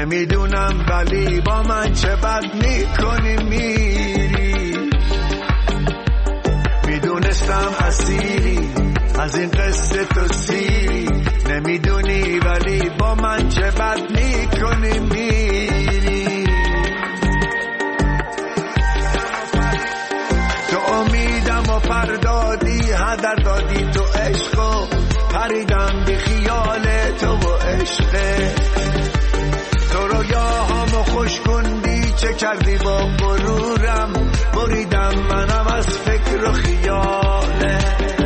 نمیدونم ولی با من چه بد میکنی میری. میدونستم اسیری از این قصه تو سیری، نمیدونی ولی با من چه بد میکنی میری. تو امیدم و پردادی هدر دادی تو عشقو، پریدم بی خیال تو و عشقه. تو رویاهامو خوش کندی چه کردی با غرورم، بریدم منم از فکر و خیاله.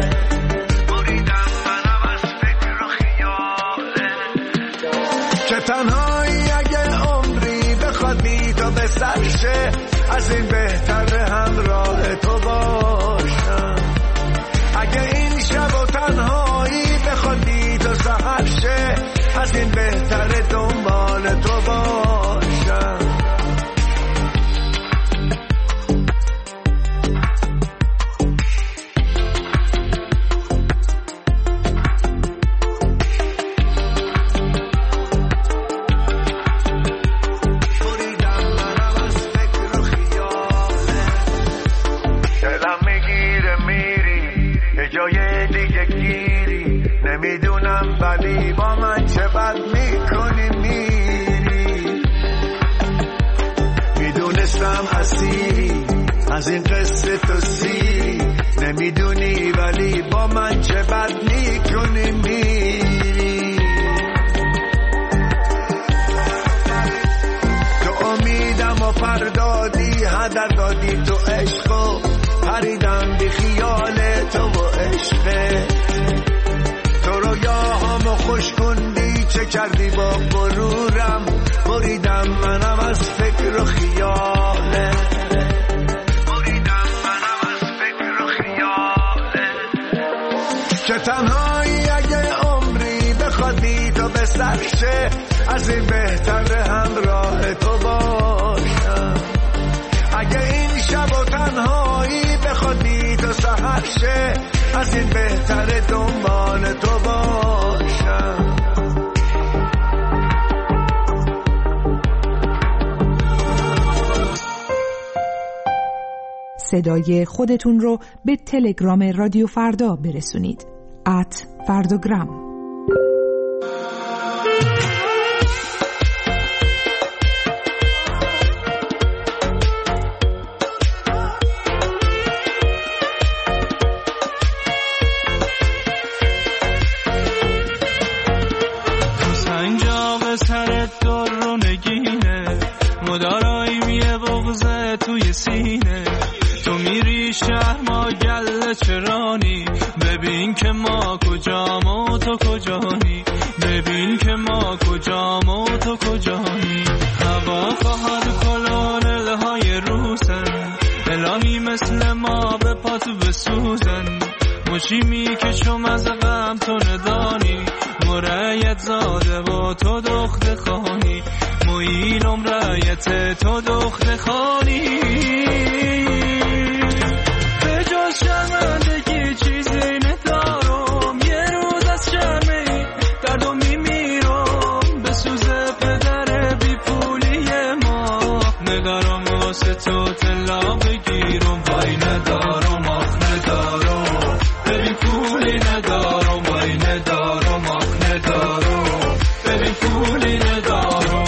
که تنهایی اگه عمری بخواد بی تو به سر شه، از این بهتر همراه تو باشم. اگه این شب و تنهایی بخواد بی تو سحر شه، از این بهتر دنبال تو باشم. نمیدونم ولی با من چه بد میکنی میری. میدونستم اسیری از این قصه تو سیری، نمیدونی ولی با من چه بد میکنی میری. تو امیدم و پردادی هدر دادی تو عشقو، پریدم بی خیال تو و عشقه. تو رویاهامو خوش کندی چه کردی با غرورم، بریدم منم از فکر و خیاله. بریدم منم از فکر و خیاله. که تنهایی اگه عمری بخواد بی تو به سر شه، از این بهتر همراه تو باشم. اگه این شب و تنهایی بخواد بی تو سحر شه، از این بهتر دنبال تو باشم. صدای خودتون رو به تلگرام رادیو فردا برسونید. @فرداگرام. سرت دار رو نگینه، مدارایی میه بغزه توی سینه. تو میری شهر ما گله چرانی، ببین که ما کجام و تو کجانی. ببین که ما کجام و تو کجانی. هوا خواهد کلونلهای روسن، الهی مثل ما به پاتو بسوزن. مچی میکشم از غم تو ندانی، مرایت زاده و تو دخت خانی. مویلم رایت تو دخت خانی. به جز شرمندگی چیزی ندارم، یه روز از شرمی دردو میمیرم. بسوزه پدر بی پولی ما، ندارم واسه تو طلا بگیرم. وای ندارم آخ ندارم، ببین پولی ندارم. وای ندارم آخ ندارم، ببین پولی ندارم.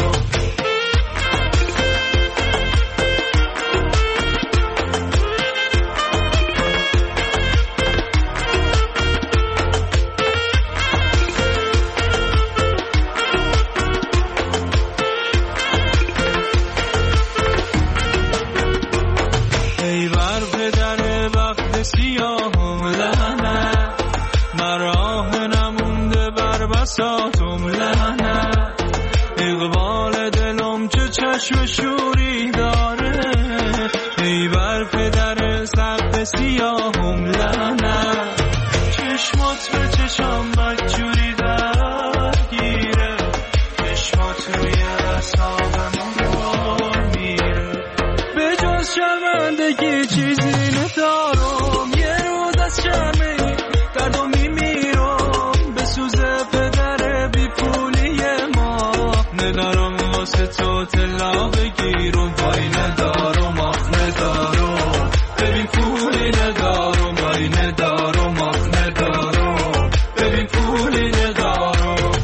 ای بر پدر وقت سیاهم لعنت، مراه نمونده بر بساطم لعنت. اقبال دلم چه چشم شوری داره، ای بر پدر سقف سیاهم لعنت. چشمات به چشم بدجوری درگیره، چشمات روی اعصابمون میره. به جز شرمندگی چیزی ندارم، یه روز از شرمی دردو میمیرم. بسوزه پدر بی پولی ما، ندارم واسه تو تلا بگیرم وای ندارم آخ ندارم ببین پولی ندارم وای ندارم آخ ندارم ببین پولی ندارم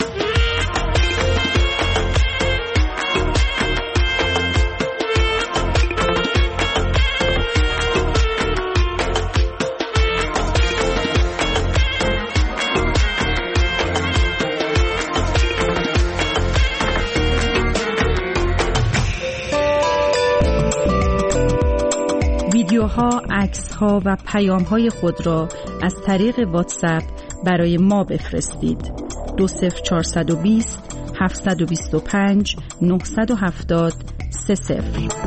ویدیوها، عکس‌ها و پیام‌های خود را از طریق واتساپ برای ما بفرستید. 20420 725 970 30.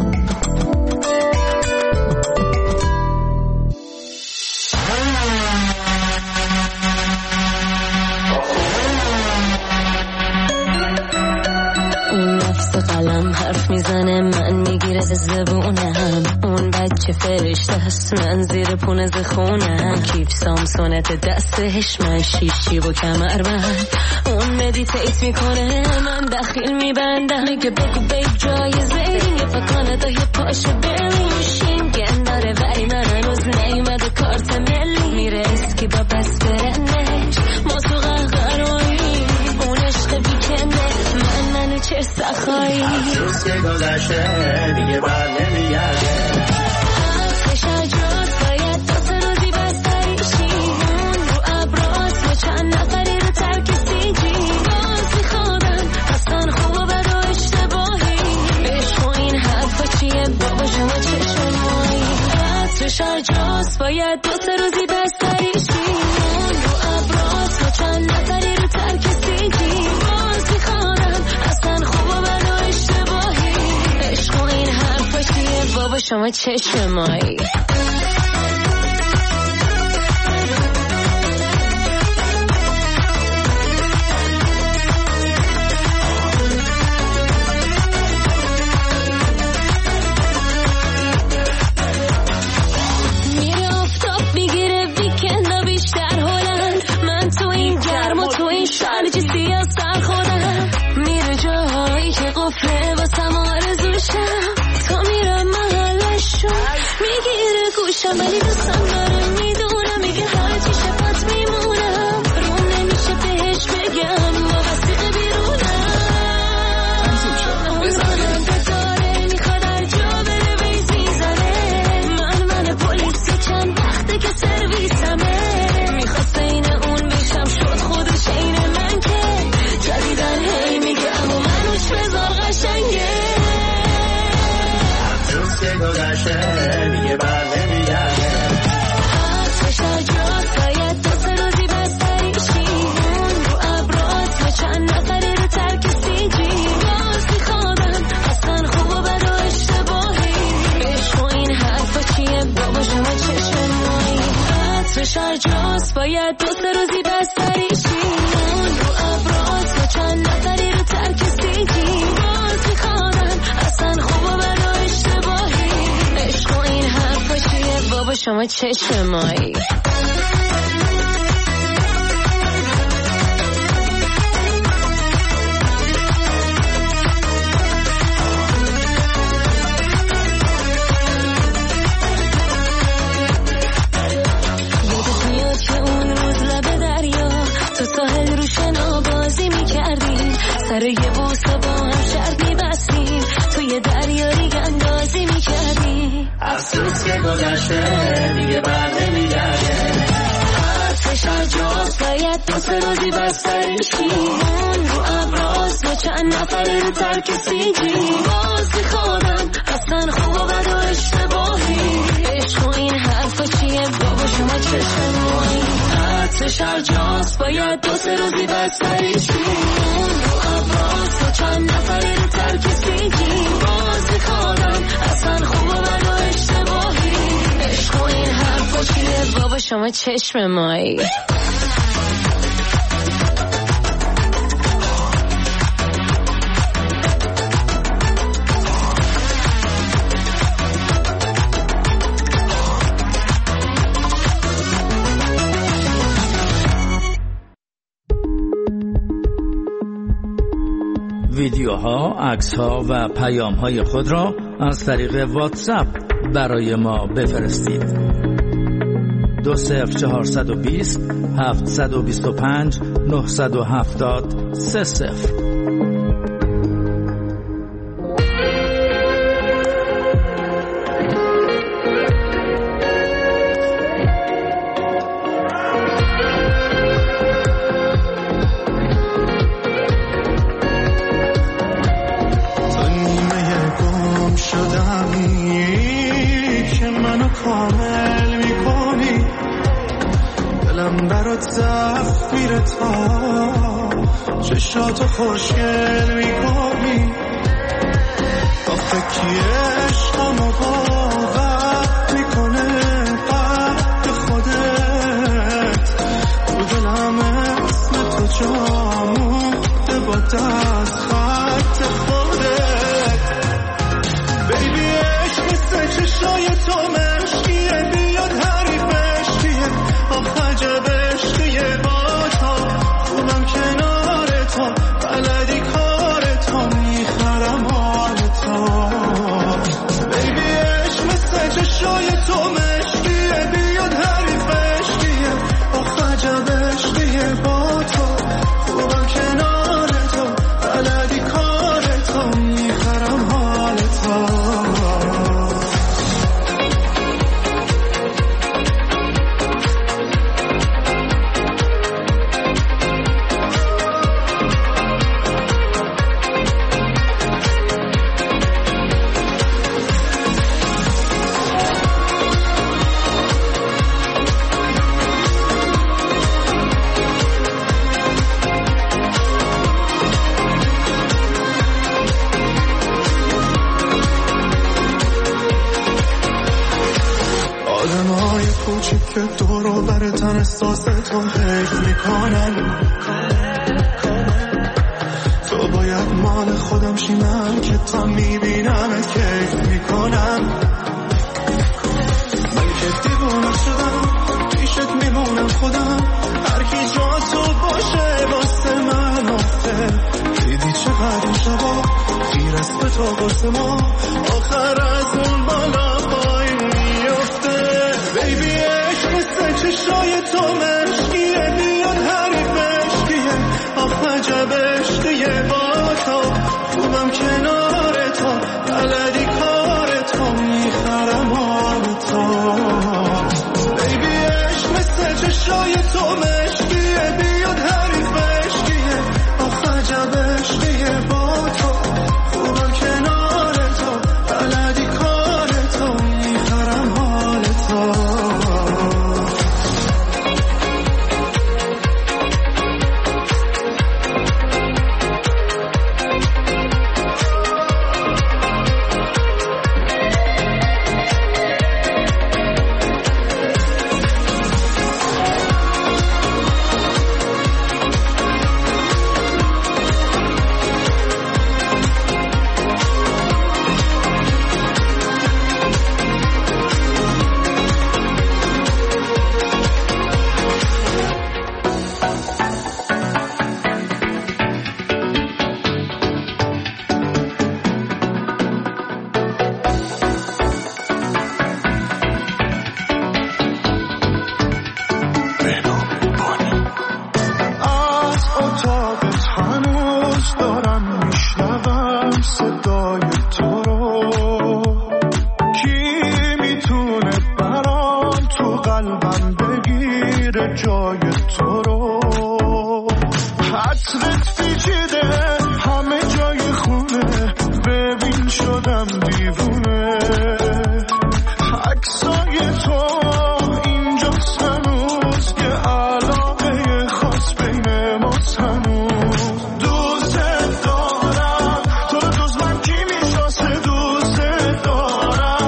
قلم حرف میزنه من میگیره زبونم اون بچه فرشته هست من زیر پونز خونم کیف سامسونت دستش من شیشی و کمربند اون مدیتیت میکنه من دخیل میبندم میگه بگو بیب جایزه یه فکانه یه پاشه بریم شینگن داره ولی من هنوز نیومده کارت ملی میره اسکی با بس برنش ما تو قهقرایی اون عشق بیکنده منو چه سخایی روز که گذشته دیگه بر نمیگرده حقش اجراست باید دو سه روزی بستریشی اون رو ابراز و چند نفری رو ترک سیجی باز میخوادم اصلا خوب و بد و اشتباهی عشق و این حرفا چیه بابا شما چشمایی حقش اجراست باید دو سه روزی بستریشی اون رو ابراز و چند نفری رو ترک سیجی باز میخوادم اصلا خوب و بد و اشتباهی عشق و این حرفا چیه بابا شما چشمایی میره آفتاب میگیره ویکند و بیشتر هلند من تو این گرم و تو این شرجی سیاه سر خودم میره جاهایی که قفله واسم آرزوشم تا میرم محلشون میگیره گوشم ولی دوستم داره میدونم میگه هرچی شفت میمونم روم نمیشه بهش بگم با وسیقه بیرونم اون داره میخواد هر جا بره ویز میزنه من پلیسی چند وقته که سرویسمه میخواسته اینه اون میشم شد خودش اینه من که جدیدن هی میگه اما منوش بذار قشنگه روز که گذشته دیگه بر نمیگرده حقش اجراست باید دو سه روزی بستریشی اون رو ابراز و چند نفری رو ترک سیجی باز میخوادم اصلا خوب و بد و اشتباهی عشق و این حرفا چیه بابا شما چشمایی حقش اجراست باید دو سه روزی بستریشی اون رو ابراز و چند نفری رو ترک سیجی باز میخوادم اصلا خوب و بد و اشتباهی عشق و این حرفا چیه بابا شما چشمایی یادت میاد که اون روز لب دریا تو ساحل رو شنا بازی میکردیم سر یه بوسه با هم شرط میبستیم توی دریا ریگ اندازی میکردیم افسوس که گذشته دیگه بر نمیگرده حرفش اجراست باید دو سه روزی بستریشی اون رو ابراز و چند نفری رو ترک سیجی باز میخوادم اصلا خوب و بد و اشتباهی عشق و این حرفا چیه بابا شما چشمایی حرفش اجراست باید دو سه روزی بستریشی اون رو ابراز و چند نفری رو ترک سیجی باز میخوادم اصلا خوب و بد و اشتباهی عشق و این حرفا چیه بابا شما چشمایی ویدیوها ویدیوها، عکس‌ها و پیام‌های خود را از طریق واتساپ برای ما بفرستید. 20420 725 970 30. چشاتو خوشگل میکنی آخه کی عشقمو باور میکنه قد خودت تو دلم اسم تو جا مونده با دست خط خودت بیبی عشق مثل چشای تو مشکیه بیاد حریفش کیه آخه عجب عشقیه با تو اونم کنار تو بلدی کار تو میخرم حال تو بیبی عشق مثل چشای تو مشکیه بیاد حریفش کیه آخه عجب عشقیه با تو خوبم کنار تو بلدی کار تو میخرم حال تو که دورو برتن احساس تو حیف میکنن تو باید مال خودم شینم که تا میبینم کیف میکنم من که دیوانه شدم پیشت میمونم خودم هر کی جا تو باشه واسه من افته دیدی چقدر این شبا خیر است به تو واسه ما آخر از اون بالا پای میفته بیبی چشای تو مشکیه بیاد حریفش کیه آخه عجب عشقیه با تو خوبم کنار تو بلدی کار تو میخرم حال تو بیبی عشق مثل چشای تو مشکیه بیاد حریفش کیه آخه عجب عشقیه با تو خوبم کنار تو بلدی کار تو میخرم حال تو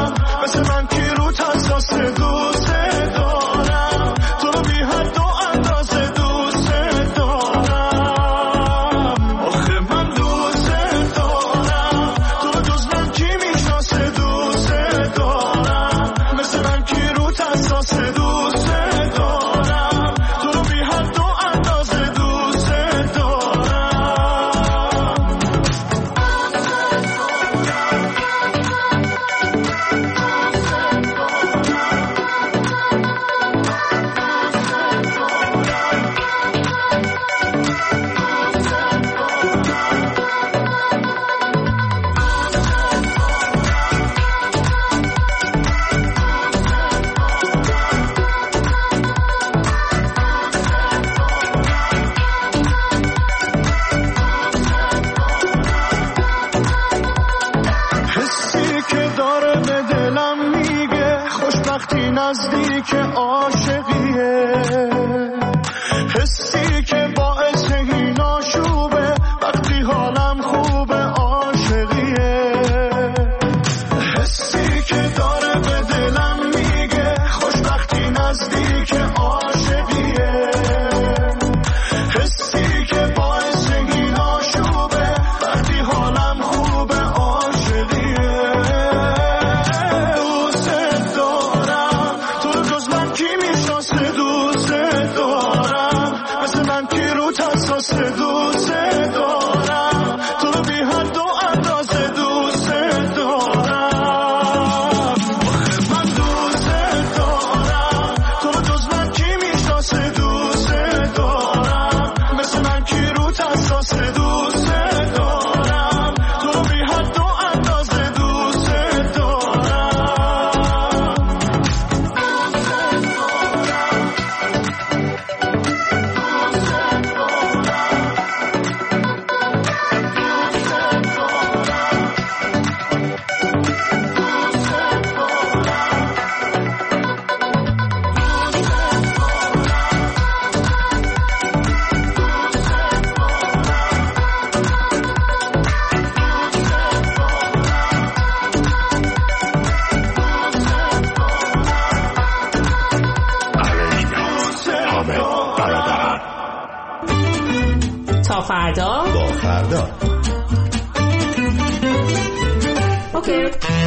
دوست دارم تو رو بی حد و نزدیک عاشقیه، حسی که باعث این آشوبه، وقتی حالم خوبه عاشقیه، حسی که داره به دلم میگه خوشبختی نزدیک عاشقیه، حسی که باعث این آشوبه، وقتی حالم خوبه عاشقیه. دوست دارم تو رو، جز من کی میشناسه؟ دوست دارم مثل من کی رو تساس؟ دوست دارم تو رو بی حد و اندازه، دوست دارم من دوست دارم تو رو، جز من کی میشناسه؟ دوست دارم مثل من کی رو تساس؟ دوست دارم تو رو بی حد و اندازه، دوست تا فردا با فردا. اوکی.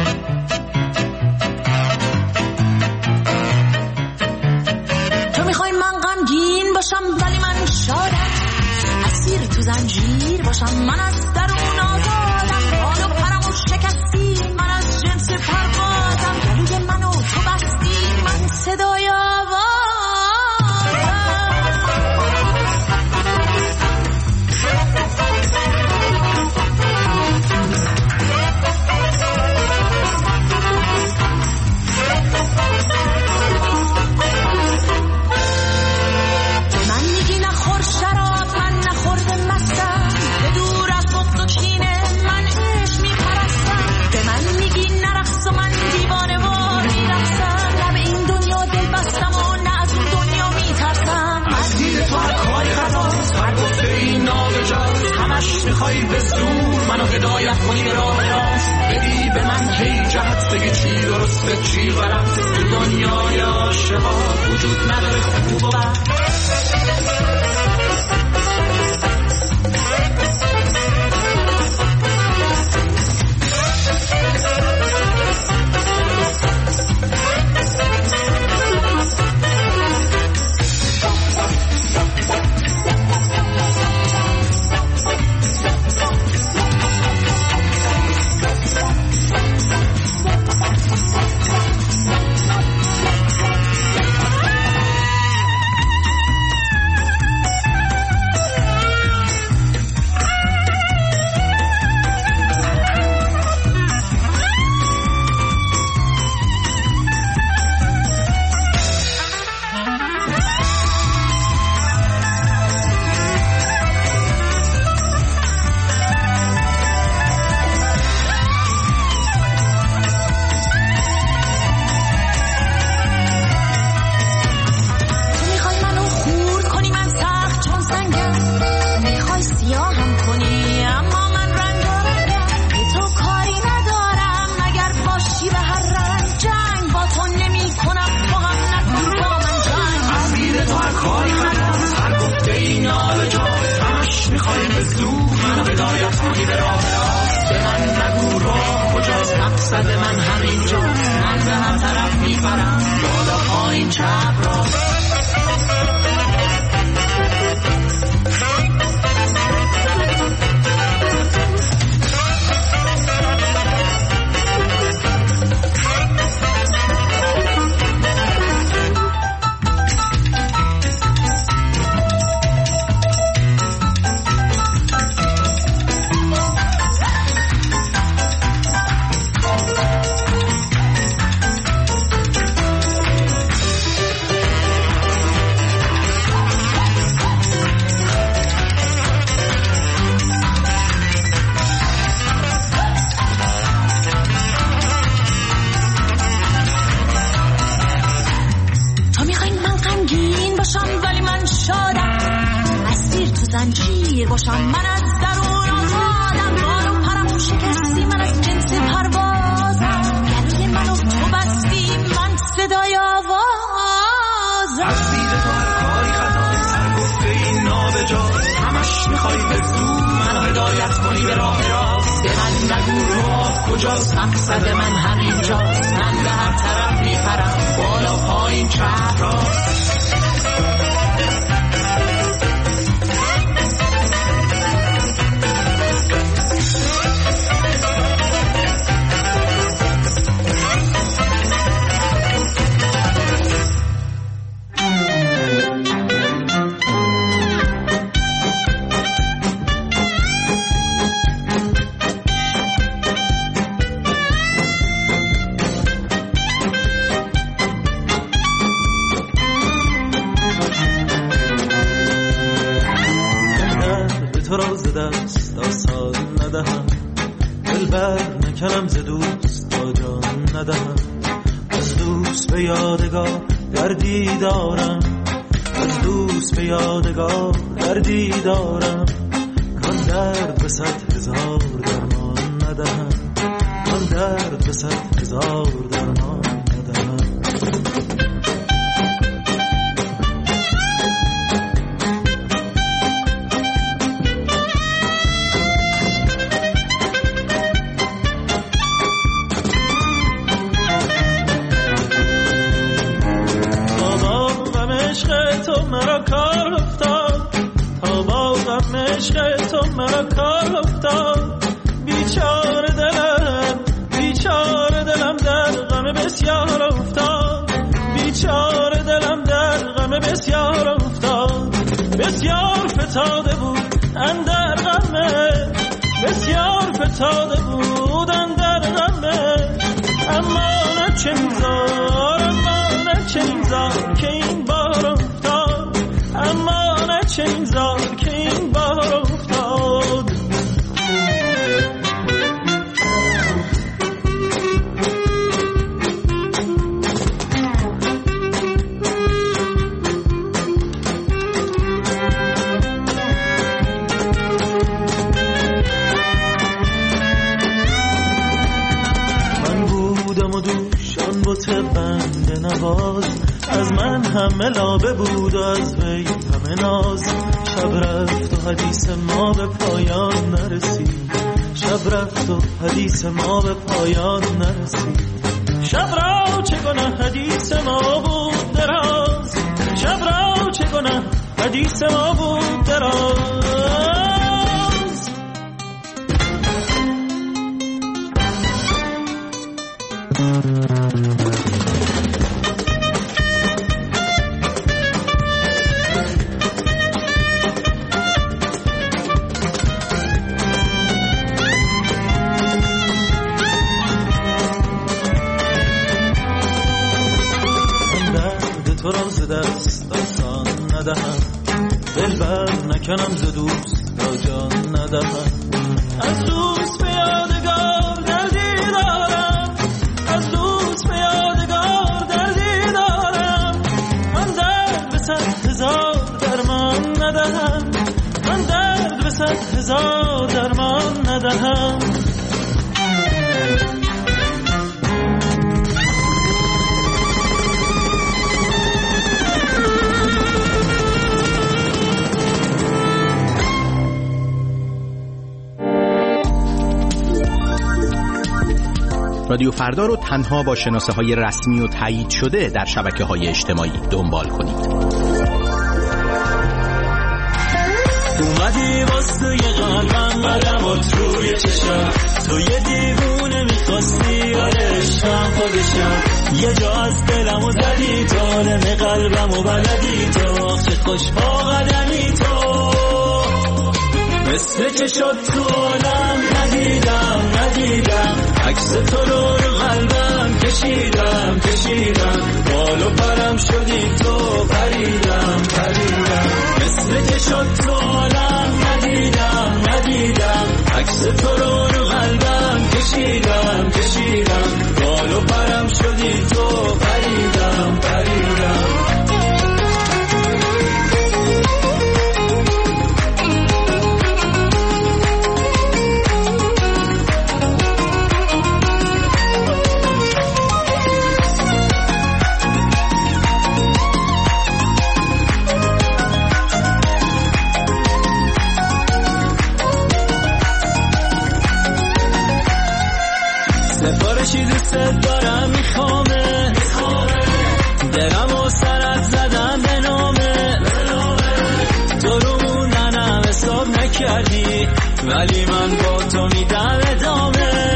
تو میخوای من غمگین باشم ولی من شادم، اسیر تو زنجیر باشم من از درون آزادم، حالو پرمو شکستی من از جنس پروازم، گلوی منو تو بستی من صدای آوازم. من میگی نخور شراب، من نخورده مستم، به دور از بغض و کینه من عشق میپرستم، به من میگی نرقص و من دیوانه وار میرقصم، نه به این دنیا دل بستم و نه از اون دنیا میترسم، از دید تو حرکای خطاست، هر گفته این نابجاست، همش میخوایی به زور منو هدایت کنی به راه راست، بدی به من هی جهت، بگی چی درسته چی غلط، این دنیای عاشقا وجود نداره خوب و بد. دور راه کجاست، مقصد من همینجاست، من به هر طرف میپرم، بالا پایین چپ راست. دست آسان ندهم، دلبر نکنم ز دوست تا جان ندهم. از دوست به یادگار دردی دارم، از دوست به یادگار دردی دارم. کان درد به 100,000 درمان ندهم، کان درد به 100,000 درمان ندهم. مرا کار افتاد، تا با غم عشق تو مرا کار افتاد. بیچاره دلم، بیچاره دلم در غم بسیار افتاد، بیچاره دلم در غم بسیار افتاد. بسیار فتاده بود اندر غمه، بسیار فتاده بود اندر غمه. اما نه چه میزار، اما نه چه میزار که این بار افتاد، اما نه چه میزار که این بار افتاد. من بودم و دوشان بوت بنده نواز، از من همه لابه بود و از وی همه ناز. شب رفت و حدیث ما به پایان نرسید، شب رفت و حدیث ما به پایان نرسید. شب را چه گناه حدیث ما بود دراز، شب را چه گناه حدیث ما بود دراز. تو را ز دست آسان ندهم، دلبر نکنم ز دوست تا جان ندهم. از دوست به یادگار دردی دارم، از دوست به یادگار دردی دارم. من درد به 100,000 درمان ندهم، من درد به 100,000 درمان ندهم. رادیو فردا رو تنها با شناسه‌های رسمی و تایید شده در شبکه‌های اجتماعی دنبال کنید. اومدی واسه قلبم قدمات روی چشم، تو یه دیوونه میخواستی عشقم خودشم. یه جا از دلمو زدی تا دم قلبمو بلدی تو، آخه خوش با قدمی تو. مثل که شد تو عالم ندیدم، عکس تو رو قلبم کشیدم بالو پرم شدی تو، پریدم مثل که شد تو عالم ندیدم، عکس تو رو قلبم کشیدم بالو پرم شدی تو، پریدم سفارشی دوست دارم میخوامه دلم و سرت زدم به نامه تو رو موندنم حساب نکردی ولی من با تو میدم ادامه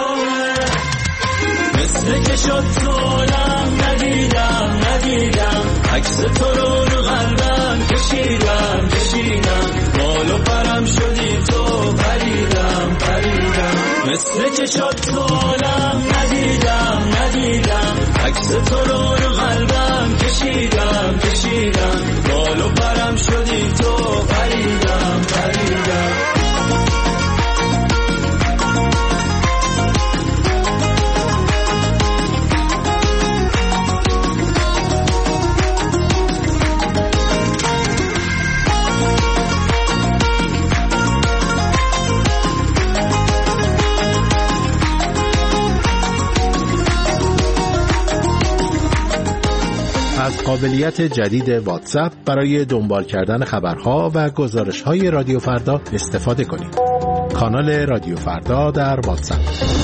مثل که شد طولم ندیدم عکس تو رو قلبم کشیدم بال و پرم شدی تو پریدم مثل که شد طولم ندیدم عکس تو رو قلبم کشیدم بال و پرم شدی تو پریدم از قابلیت جدید واتساپ برای دنبال کردن خبرها و گزارش‌های رادیو فردا استفاده کنید. کانال رادیو فردا در واتساپ.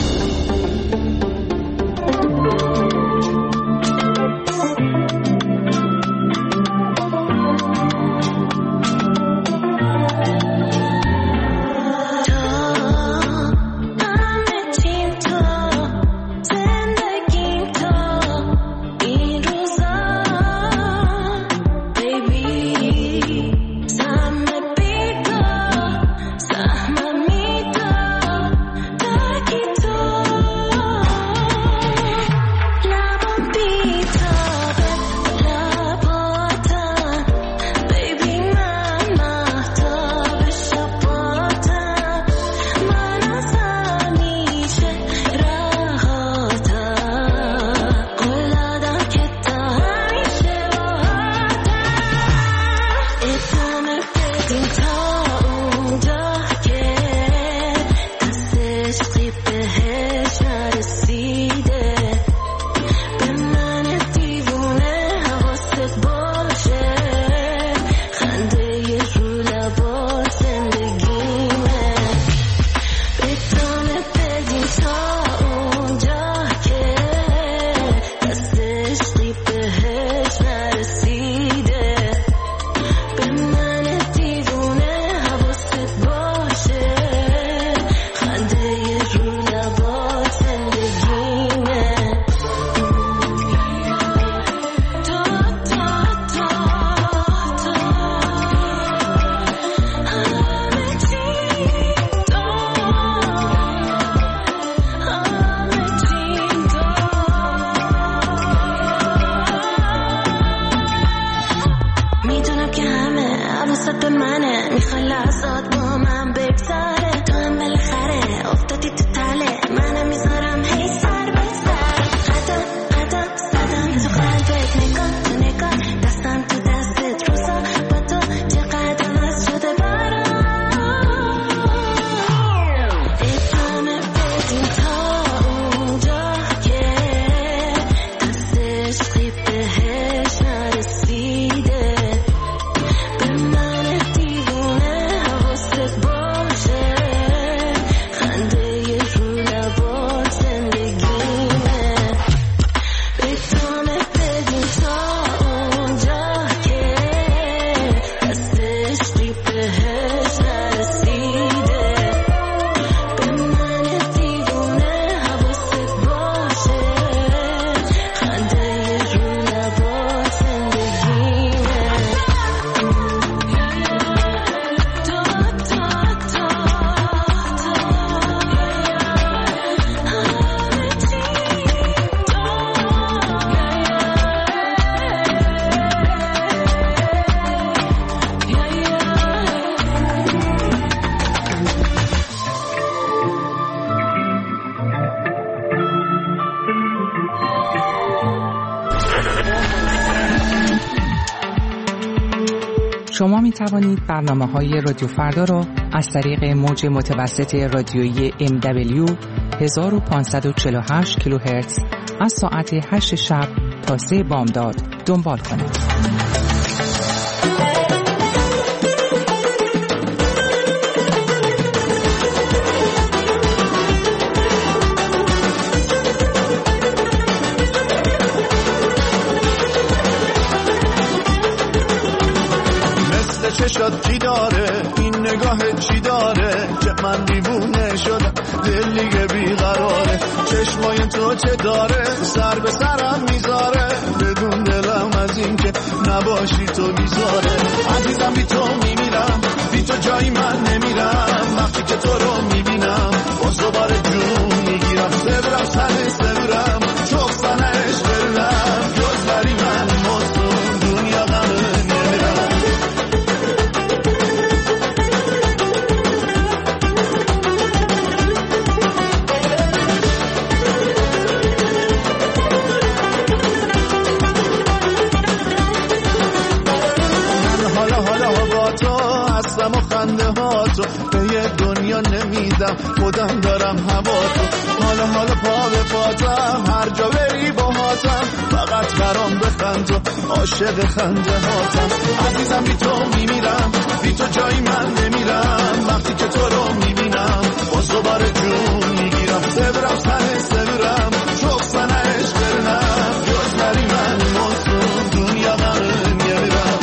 شما می توانید برنامه‌های رادیو فردا را از طریق موج متوسط رادیویی MW 1548 کیلوهرتز از ساعت 8 شب تا 3 بامداد دنبال کنید. من دیوونه شدم، دل دیگه بیقراره، چشمای تو چه داره سر به سرم میذاره، بدون دلم از این که نباشی تو بیزاره. عزیزم بی تو میمیرم، بی تو جایی من نمیرم، وقتی که تو رو میبینم باز دوباره جون میگیرم، سبرم سنه سبرم چوک سنش برم، جز بری من مستون دنیا غمه نمیرم. حالا با تو هستم و خنده ها تو به یه دنیا نمیدم، خودم دارم هوا تو، حالا پا به پاتم هر جا بری با هاتم، فقط برام بخند تو عاشق خنده هاتم. عزیزم بی تو میمیرم، بی تو جایی من نمیرم، وقتی که تو رو میبینم باز دوباره جون میگیرم، سبرم سنه سبرم چوک سنش برنم، جز بری من مستون دنیا غمه نمیرم.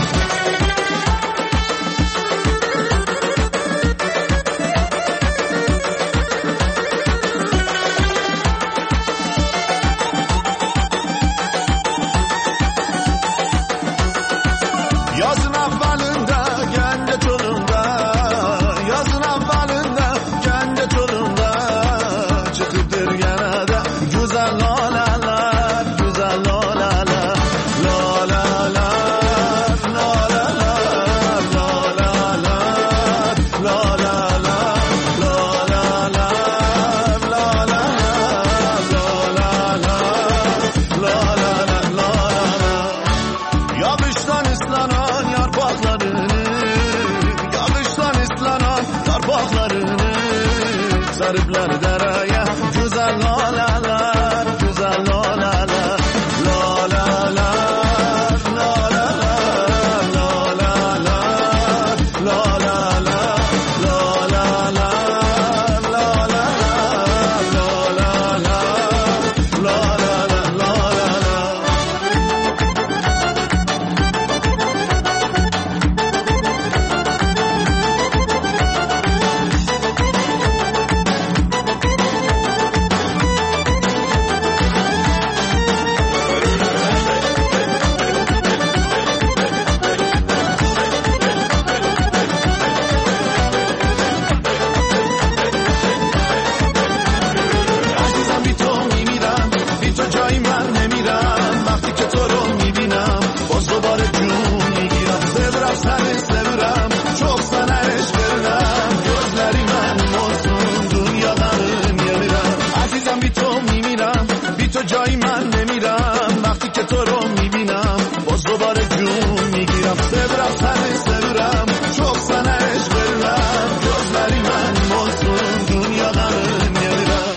جایی من نمیرم، وقتی که تو رو میبینم باز دوباره جون میگیرم، سبرم سنه سبرم چوک سنش برم، جز بری من مستون دنیا غمه نمیرم.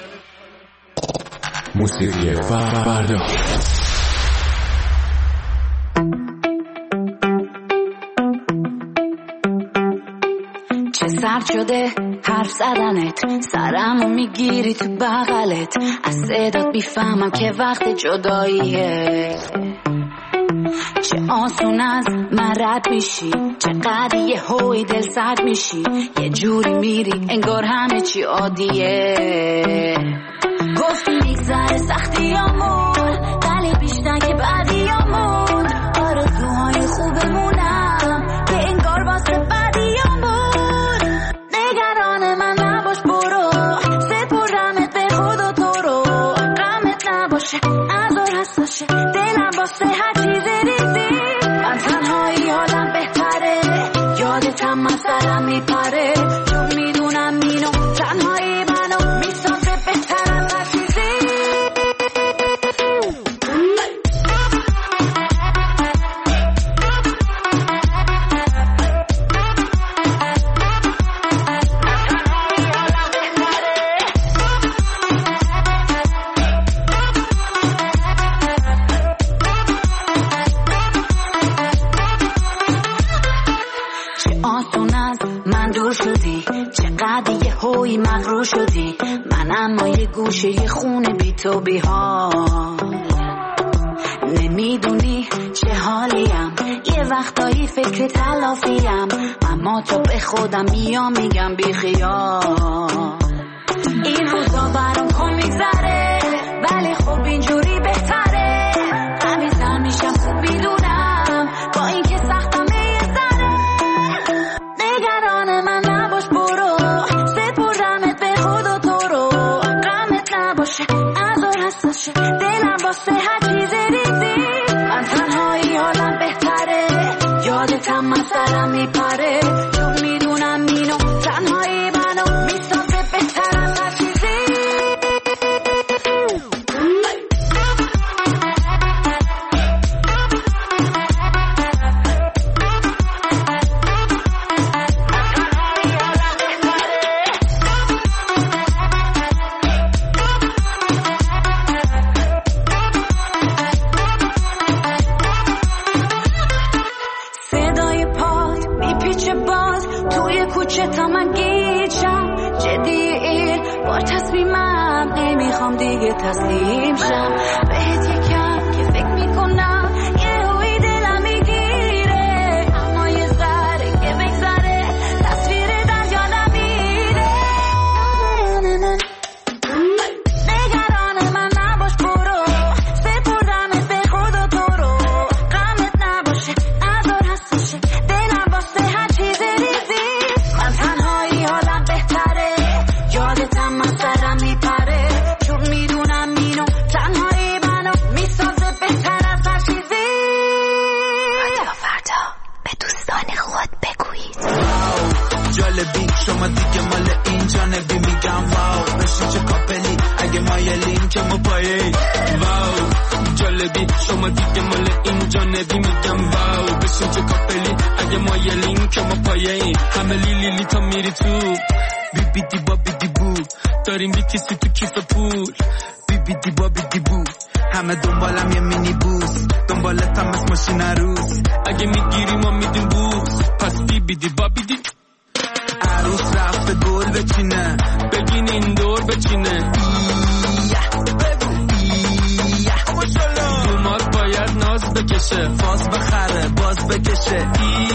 موسیقی فردا چه سرد شده حرف زدنت، سرمو میگیری تو بغلت، از صدات بیفهمم که وقت جداییه، چه آسون از من رد میشی، چقدر یه هوی دل سرد میشی، یه جوری میری انگار همه چی عادیه، گفتی میگذره سختیامون ولی بیشتر که بعدیامون، آرزوهای خوبمونم که انگار واسه بعدیامون، نگران من نباش برو، سپردمت به خود و تو رو، غمت نباشه ازار هستاشه دلم واسه هر چیز ریزی، من تنهایی حالم بهتره، یادتم من سرم میپره، چون میدونم اینو تنهایی منو میسازه بهتر از هر چیزی. چقدر یه هوی مغرور شدی، من اما یه گوشه یه خونه بی تو بی حال، نمیدونی چه حالیم، یه یه وقتایی فکر تلافیم، اما تو به خودم میام میگم بی خیال. این روزا برام کن میگذره، ولی خب اینجوری بهتره. همیشه میشم خوب میدونم، با این که سختم یه ذره. نگران من نباش برو، سپردمت به خدا تو رو. غمت نباشه ازار حساشه، دلم واسه هر چیز ریزی. من تنهایی حالم بهتره، یادتم من سرم میپره. چون میدونم اینو تنهایی منو میسازه بهتر از هر چیزی. صدای پات میپیچه باز توی کوچه تا من گیجم. جدی این بار تصمیمم، نمیخوام دیگه تسلیم شم. بهت یکم که فکر میکنم یه هوی دلم میگیره، اما یه ذره که بگذره تصویر در جا نمیره. نگران من نباش برو، سپردمت به خدا تو رو. غمت نباشه ازار حساشه، دلم واسه هر چیز ریزی. من تنهایی حالم بهتره، یادتم من سرم میپره. چون میدونم اینو تنهایی منو میسازه بهتر از هر چیزی. رادیو فردا به دوستان خود بگویید. جالبی شما دیگه مال این جانبی، میگم واو. بشین چه کاپلی اگه مایلین که ما پایه. واو جالبی شما دیگه مال این جانبی، میگم واو. بشین چه کاپلی اگه مایلین که ما پایه. همه لیلی تا میری تو، بی بی دی با بی دی بو. داریم بی کسی تو کیف پول، بی بی دی با بی دی بو. همه دنبالم یه مینی بوس، دنبالتم از ماشین عروس. اگه میگیری ما میدیم بوس، پس بی بی دی با بی دی. عروس رفته گل بچینه، بگین این دور بچینه. دومات باید ناز بکشه، فاز بخره باز بکشه.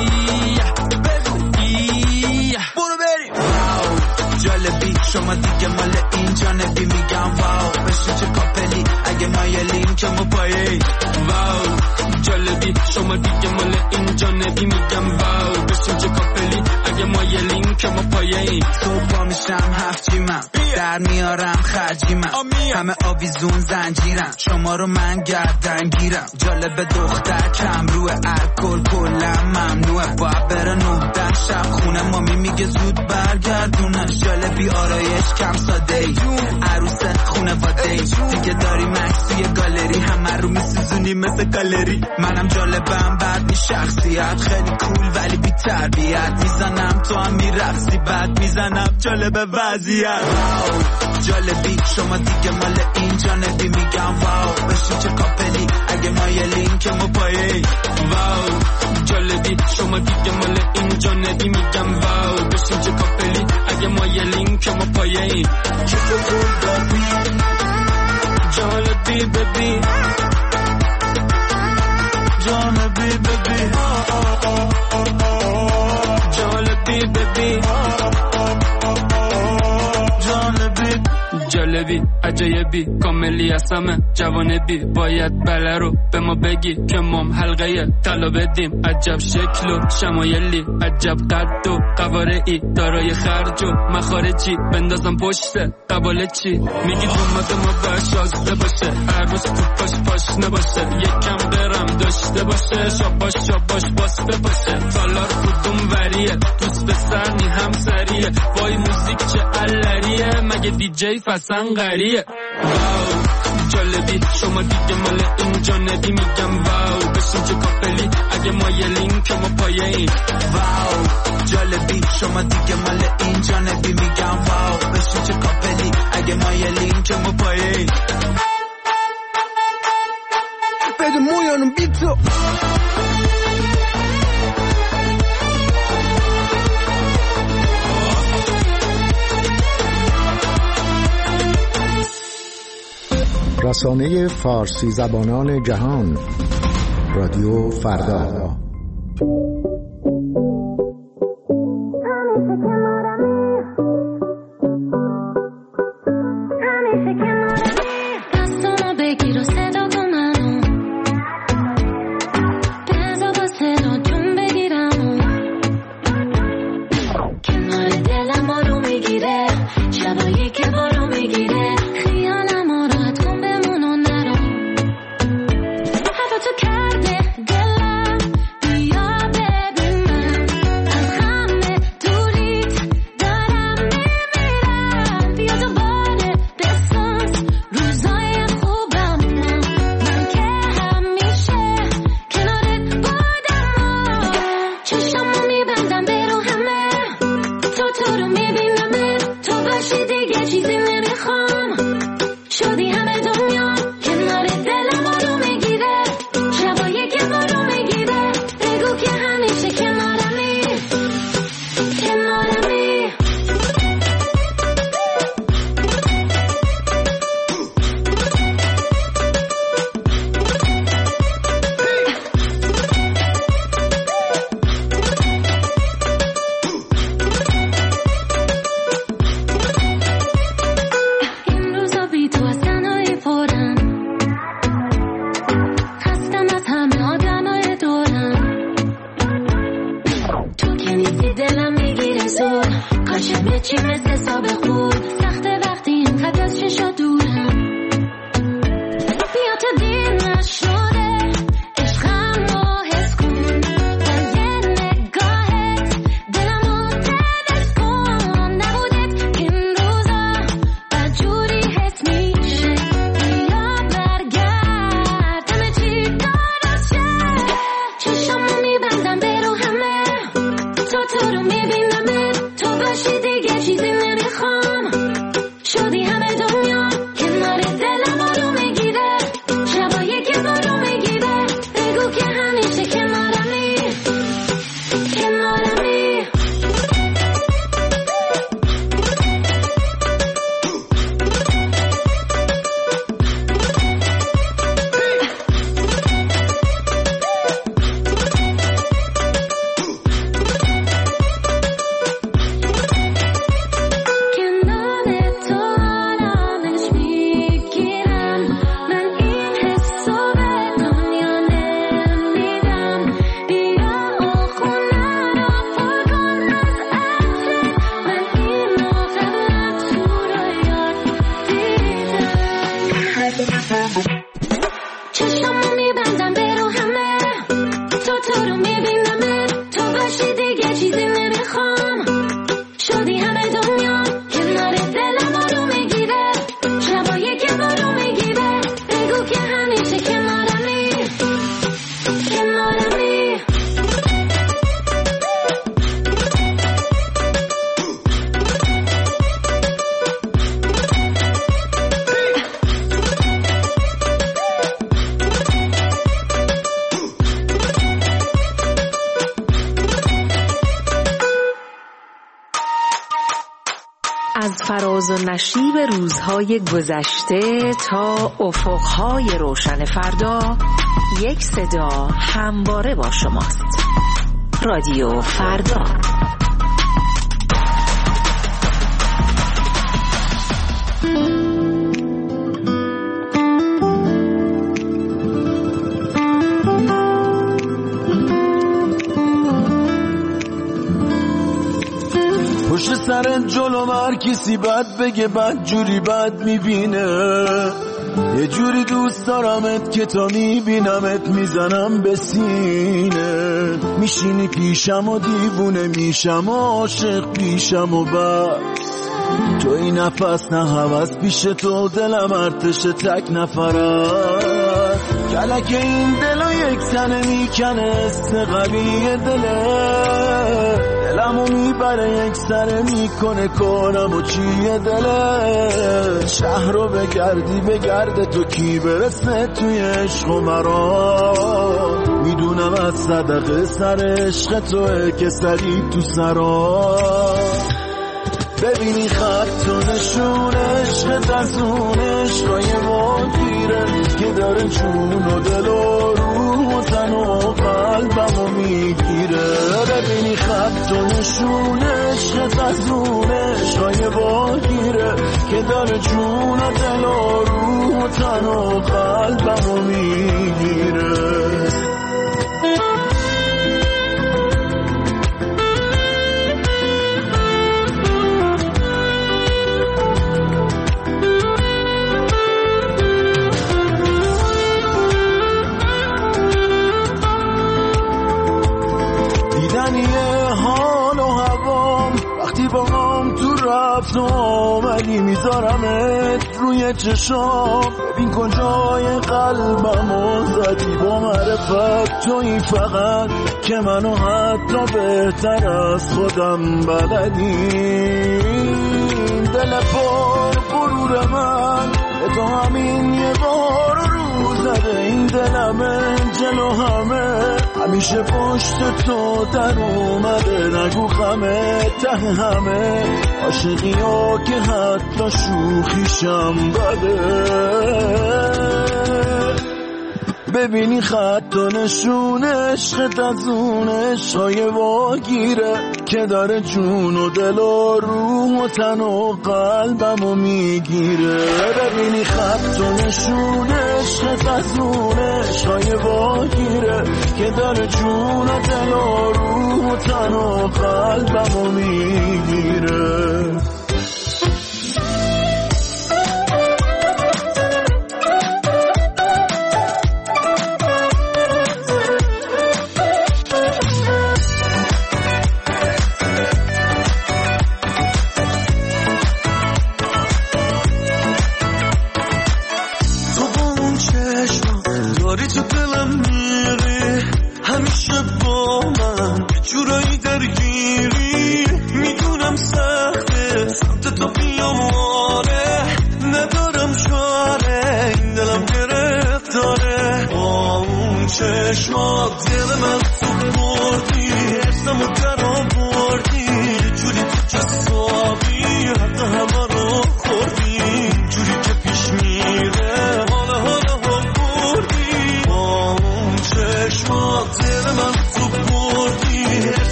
برو بریم. واو جالبی شما دیگه مال این جانبی، میگم واو. بشین چه کاپلی اگه مایلین که ما پایه. واو جالبی شما دیگه مال این جانبی، میگم واو. بشین چه کاپلی اگه مایلین که ما پایه. صبح پا میشم هفتیمم، در میارم خرجیمم. همه آویزون زنجیرم، شما رو من گردن گیرم. جالب دختر کم روه، الکل کلم ممنوعه. باید بره 9 شب خونه، مامی میگه زود برگردونه. جالبی آرایش کم ساده ای، عروس خونه واده ای. دیگه داری مکس توی گالری، همه رو میسوزونی مثل گالری. منم جالبم بعد می شخصیت، خیلی کول ولی بی تربیت. میزنم تو هم میرقصی، بعد میزنم جالب وضعیت. جالبی شما دیگه مال این جانبی، میگم واو. بشین چه کاپلی اگه مایلین که ما پایه. واو جالبی شما دیگه مال این جانبی، میگم واو. بشین چه کاپلی اگه مایلین که ما پایه. جالبی ببین، جالبی ببین، جالبی ببین، جالبی. جالبی عجایبی کاملی هستمه، جوانبی باید بله رو به ما بگی که مام حلقه طلا بدیم. عجب شکل و شمایلی، عجب قد و قوارعی، دارای خرج و مخارجی. بندازم پشت قباله چی میگی؟ دومات ما باید شازده باشه، عروس تو پاش نباشه. یکم برم داشته باشه، شاباش باسته باشه. تالار کدوم وریه، دوست به سرنی هم سریه. وای موزیک چه علریه، مگه دیجی فسن غریه. واو جالبی شما دیگه مال این جانبی، میگم واو. بشین چه کاپلی اگه مایلین که ما پایه این. واو جالبی شما دیگه مال این جانبی، میگم واو. بشین چه کاپلی اگه مایلین که ما پایه این. بده مویانم بی تو. رسانه فارسی زبانان جهان، رادیو فردا. از فراز و نشیب روزهای گذشته تا افقهای روشن فردا، یک صدا همواره با شماست. رادیو فردا. پشت سرت جلو هر کسی بد بگه بد جوری بد میبینه، یه جوری دوست دارمت که تا میبینمت میزنم به سینه، میشینی پیشم و دیوونه میشم و عاشق پیشم و بس، تو این نفس نه هوس پیش تو دلم ارتش تک نفرت، کلک این دلو یک تنه میکنه است قوی دله، دلمو میبره یک سره میکنه کارم و چیه دله، شهر رو بگردی بگرده تو کی برسه توی عشق و مرا، میدونم از صدقه سر عشق توه که سری تو سرا، ببینی خط و نشون عشق دستون عشقای ما گیره که داره جون و دل و روح و تن و قلبمو میگیره، خط و نشونش از اون عشقای باگیره که داره جون و دل و روح و تن و قلبمو میگیره. رفت و آمدی میذارمت روی چشام، ببین کجای قلبمو زدی با معرفت تویی فقط که منو حتی بهتر از خودم بلدی. دل پر غرور من به تو همین یه بار رو زده، این دلمه جلو همه همیشه پشت تو در اومده. نگو خمه ته همه عاشقی ها که حتی شوخیشم بده. ببینی خط و نشون عشقت از اون عشقای واگیره که داره جون و دل و روح و تن و قلبمو میگیره. ببینی خط و نشون عشقت از اون عشقای واگیره که داره جون و دل و روح و تن و قلبمو میگیره.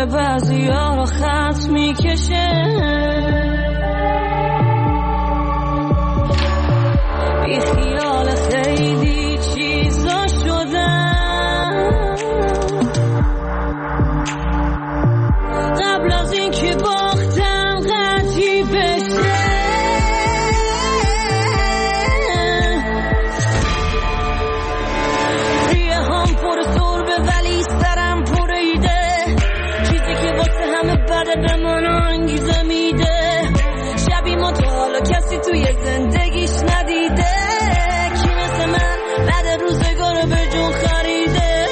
واسه بعضیا رو خط میکشه بی خیال خیلی چیزا شدم قبل از این که باختم قطعی بشه ریه هم پر سربه ولی سرم پریده چیزی که واسه همه بده به من انگیزه میده شبی ما تا حالا کسی توی زندگیش ندیده کی مثل من بعد روزگار به جون خریده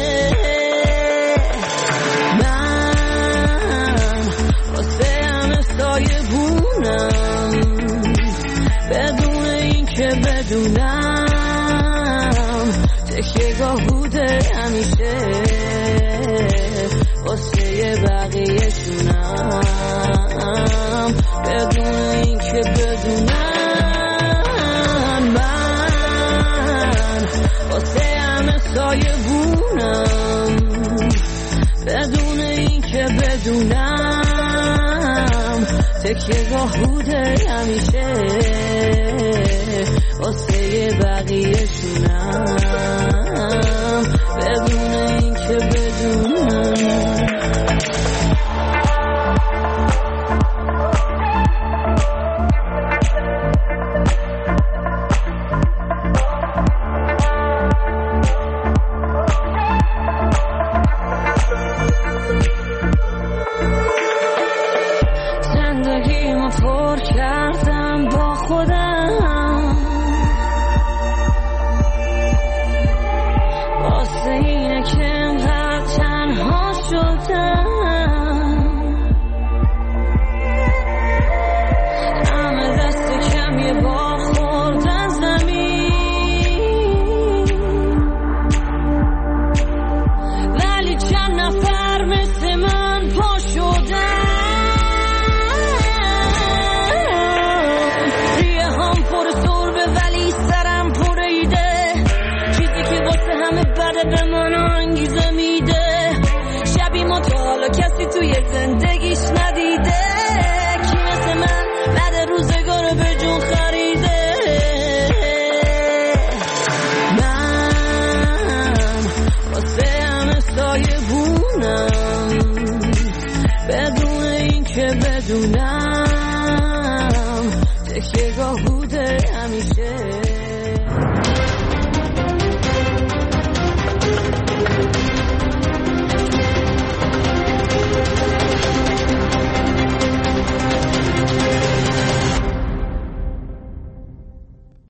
من واسه همه سایه بونم بدون این که بدونم تکیه‌گاه بوده همیشه واسه بقیه شونم بدون این که بدونم من واسه همه سایه بونم بدون این که بدونم تکیه‌گاه بوده همیشه واسه بقیه شونم بدون این که بدونم زندگیمو پر کردم با خودم واسه اینه که انقدر تنها شدم همه دست کم یه بار خوردن زمین ولی چند نفر مثل من پا شدن ریه هم پر سربه ولی سرم پریده چیزی که واسه همه بده به من انگیزه میده شبی ما تا حالا کسی توی زندگیش ندیده کی مثل من بعد روزگار به جون خریده من واسه همه سایه بونم بدون این که بدونم